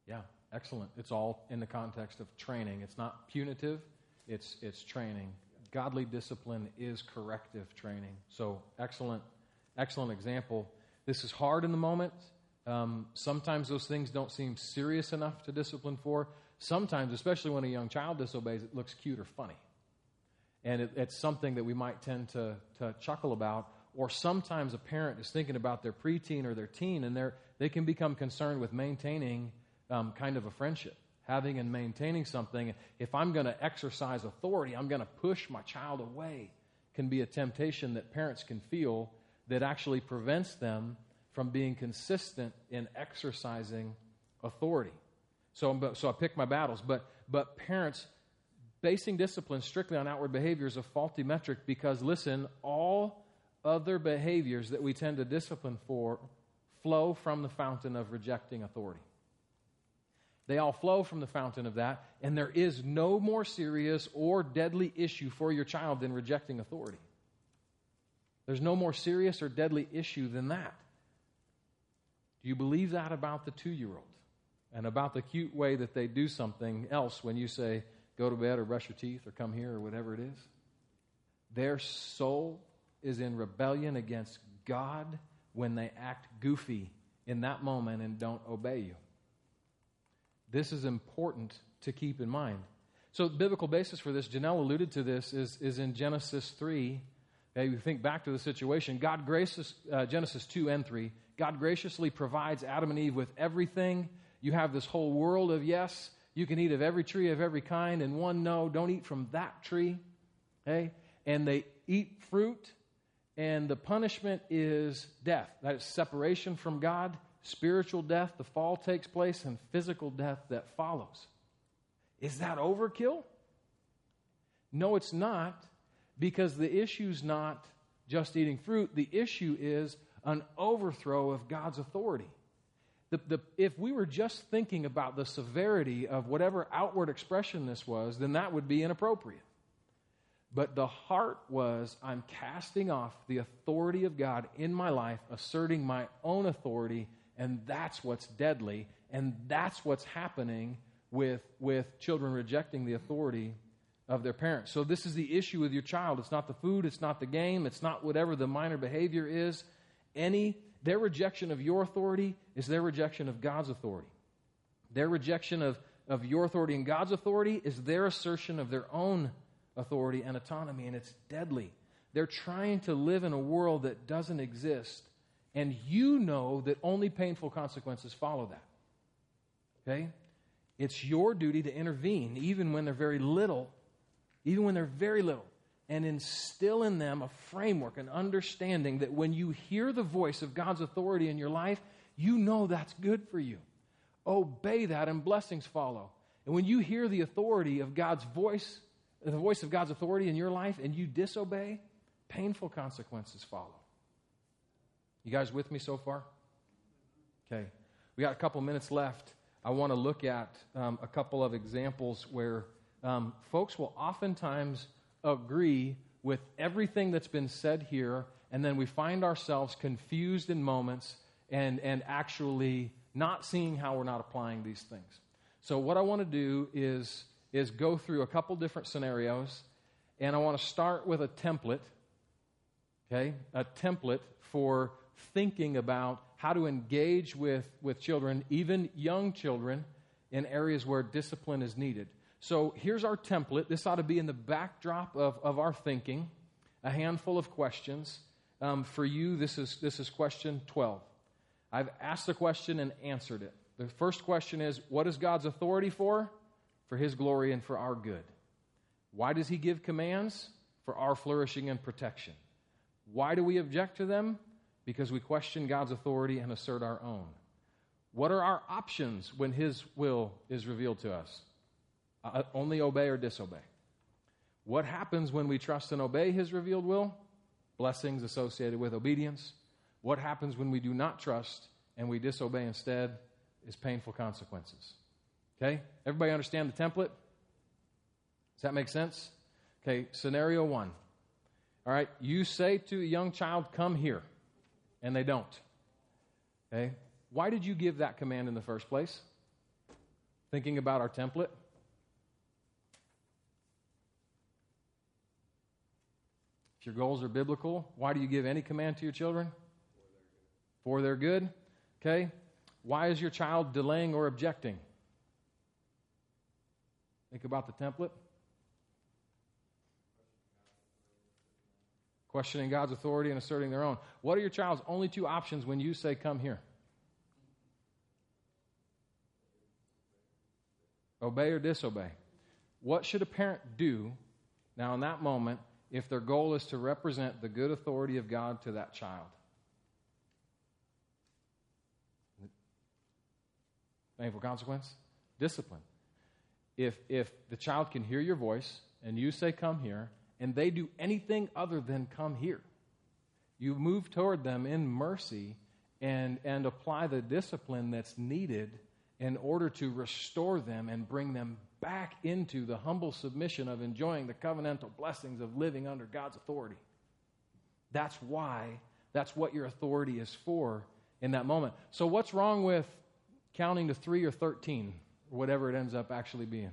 Yeah, excellent. It's all in the context of training. It's not punitive, it's it's training. Godly discipline is corrective training. So excellent, excellent example. This is hard in the moment. Um, sometimes those things don't seem serious enough to discipline for. Sometimes, especially when a young child disobeys, it looks cute or funny. And it, it's something that we might tend to, to chuckle about. Or sometimes a parent is thinking about their preteen or their teen, and they're, they can become concerned with maintaining um, kind of a friendship, having and maintaining something. If I'm going to exercise authority, I'm going to push my child away, can be a temptation that parents can feel that actually prevents them from being consistent in exercising authority. So, so I pick my battles. But, but parents, basing discipline strictly on outward behavior is a faulty metric because, listen, all other behaviors that we tend to discipline for flow from the fountain of rejecting authority. They all flow from the fountain of that, and there is no more serious or deadly issue for your child than rejecting authority. There's no more serious or deadly issue than that. Do you believe that about the two-year-old and about the cute way that they do something else when you say, go to bed or brush your teeth or come here or whatever it is? Their soul is in rebellion against God when they act goofy in that moment and don't obey you. This is important to keep in mind. So the biblical basis for this, Janelle alluded to this, is, is in Genesis three. Okay, you think back to the situation. God gracious, uh, Genesis two and three, God graciously provides Adam and Eve with everything. You have this whole world of yes, you can eat of every tree of every kind, and one no, don't eat from that tree. Okay? And they eat fruit, and the punishment is death. That is separation from God, spiritual death, the fall takes place, and physical death that follows. Is that overkill? No, it's not, because the issue's not just eating fruit. The issue is an overthrow of God's authority. The, the, if we were just thinking about the severity of whatever outward expression this was, then that would be inappropriate. But the heart was, I'm casting off the authority of God in my life, asserting my own authority, and that's what's deadly, and that's what's happening with, with children rejecting the authority of their parents. So this is the issue with your child. It's not the food, it's not the game, it's not whatever the minor behavior is. Any, their rejection of your authority is their rejection of God's authority. Their rejection of, of your authority and God's authority is their assertion of their own authority and autonomy, and it's deadly. They're trying to live in a world that doesn't exist, and you know that only painful consequences follow that. Okay? It's your duty to intervene, even when they're very little, even when they're very little, and instill in them a framework, an understanding that when you hear the voice of God's authority in your life, you know that's good for you. Obey that, and blessings follow. And when you hear the authority of God's voice, the voice of God's authority in your life, and you disobey, painful consequences follow. You guys with me so far? Okay. We got a couple minutes left. I want to look at um, a couple of examples where um, folks will oftentimes agree with everything that's been said here, and then we find ourselves confused in moments and, and actually not seeing how we're not applying these things. So what I want to do is, is go through a couple different scenarios, and I want to start with a template, okay, a template for thinking about how to engage with, with children, even young children, in areas where discipline is needed. So here's our template. This ought to be in the backdrop of, of our thinking. A handful of questions. Um, for you, this is, this is question twelve. I've asked the question and answered it. The first question is, what is God's authority for? For His glory and for our good. Why does He give commands? For our flourishing and protection. Why do we object to them? Because we question God's authority and assert our own. What are our options when His will is revealed to us? Uh, only obey or disobey. What happens when we trust and obey His revealed will? Blessings associated with obedience. What happens when we do not trust and we disobey instead is painful consequences. Okay? Everybody understand the template? Does that make sense? Okay, scenario one. All right, you say to a young child, come here, and they don't. Okay? Why did you give that command in the first place? Thinking about our template. If your goals are biblical, why do you give any command to your children? For their good. Okay? Why is your child delaying or objecting? Think about the template. Questioning God's authority and asserting their own. What are your child's only two options when you say, come here? Obey or disobey. What should a parent do now in that moment if their goal is to represent the good authority of God to that child? Painful consequence? Discipline. If, if the child can hear your voice and you say, come here, and they do anything other than come here, you move toward them in mercy and, and apply the discipline that's needed in order to restore them and bring them back into the humble submission of enjoying the covenantal blessings of living under God's authority. That's why, that's what your authority is for in that moment. So what's wrong with counting to three or thirteen, or whatever it ends up actually being?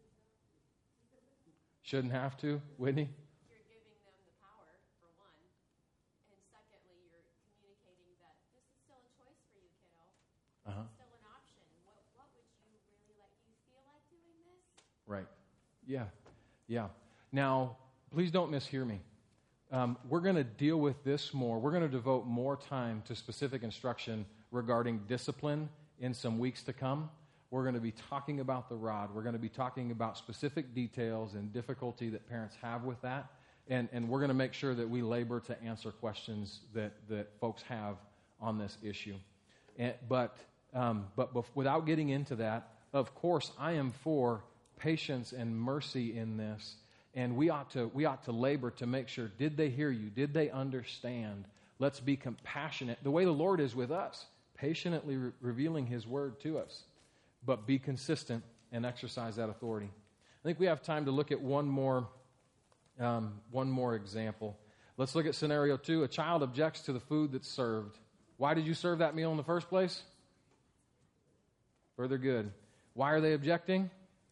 Shouldn't have to, Whitney? You're giving them the power, for one. And secondly, you're communicating that this is still a choice for you, kiddo. This Uh-huh. is still an option. What, what would you really like? Do you feel like doing this? Right. Yeah. Yeah. Now, please don't mishear me. Um, we're going to deal with this more. We're going to devote more time to specific instruction regarding discipline in some weeks to come. We're going to be talking about the rod. We're going to be talking about specific details and difficulty that parents have with that. And, and we're going to make sure that we labor to answer questions that, that folks have on this issue. And, but, um, but bef- without getting into that, of course, I am for patience and mercy in this. And we ought to we ought to labor to make sure, did they hear you? Did they understand? Let's be compassionate. The way the Lord is with us, patiently re- revealing His word to us. But be consistent and exercise that authority. I think we have time to look at one more, um, one more example. Let's look at scenario two. A child objects to the food that's served. Why did you serve that meal in the first place? For their good. Why are they objecting?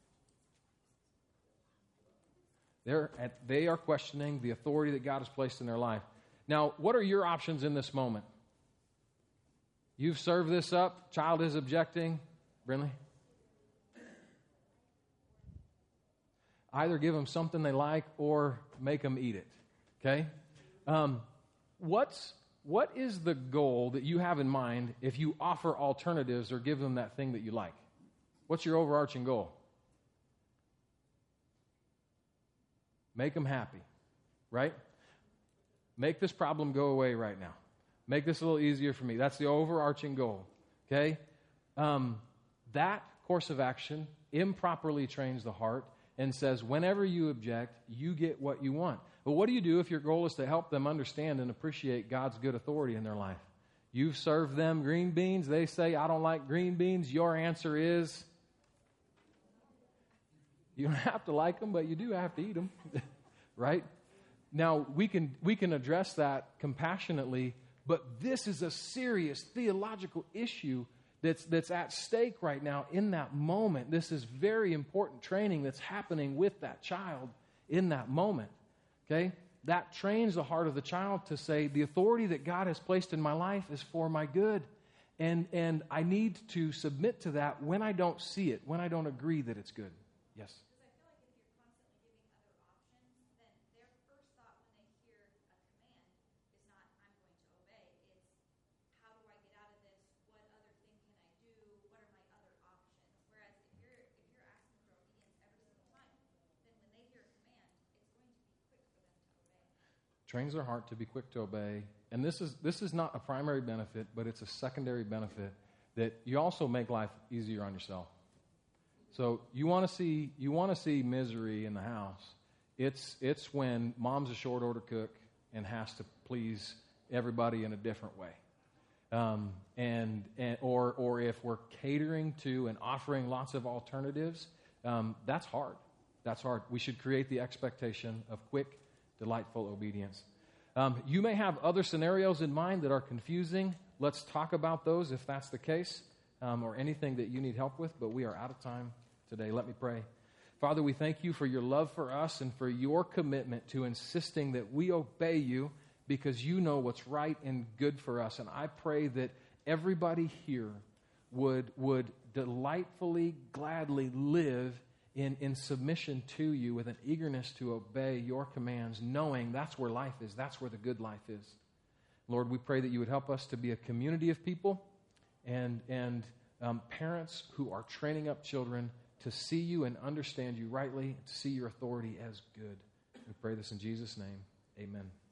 They're at, they are questioning the authority that God has placed in their life. Now, what are your options in this moment? You've served this up. Child is objecting. Brinley? Either give them something they like or make them eat it. Okay? Um, what's, what is the goal that you have in mind if you offer alternatives or give them that thing that you like? What's your overarching goal? Make them happy, right? Make this problem go away right now. Make this a little easier for me. That's the overarching goal, okay? Um, that course of action improperly trains the heart and says, whenever you object, you get what you want. But what do you do if your goal is to help them understand and appreciate God's good authority in their life? You've served them green beans. They say, I don't like green beans. Your answer is... You don't have to like them, but you do have to eat them, right? Now, we can we can address that compassionately, but this is a serious theological issue that's that's at stake right now in that moment. This is very important training that's happening with that child in that moment, okay? That trains the heart of the child to say, the authority that God has placed in my life is for my good, and, and I need to submit to that when I don't see it, when I don't agree that it's good. Yes? Trains their heart to be quick to obey. And this is this is not a primary benefit, but it's a secondary benefit that you also make life easier on yourself. So you want to see you want to see misery in the house. It's it's when mom's a short order cook and has to please everybody in a different way. Um, and and or or if we're catering to and offering lots of alternatives, um, that's hard. That's hard. We should create the expectation of quick, delightful obedience. Um, you may have other scenarios in mind that are confusing. Let's talk about those if that's the case. um, or anything that you need help with, but we are out of time today. Let me pray. Father, we thank you for your love for us and for your commitment to insisting that we obey you because you know what's right and good for us. And I pray that everybody here would, would delightfully, gladly live in, in submission to you with an eagerness to obey your commands, knowing that's where life is, that's where the good life is. Lord, we pray that you would help us to be a community of people and, and um, parents who are training up children to see you and understand you rightly, to see your authority as good. We pray this in Jesus' name. Amen.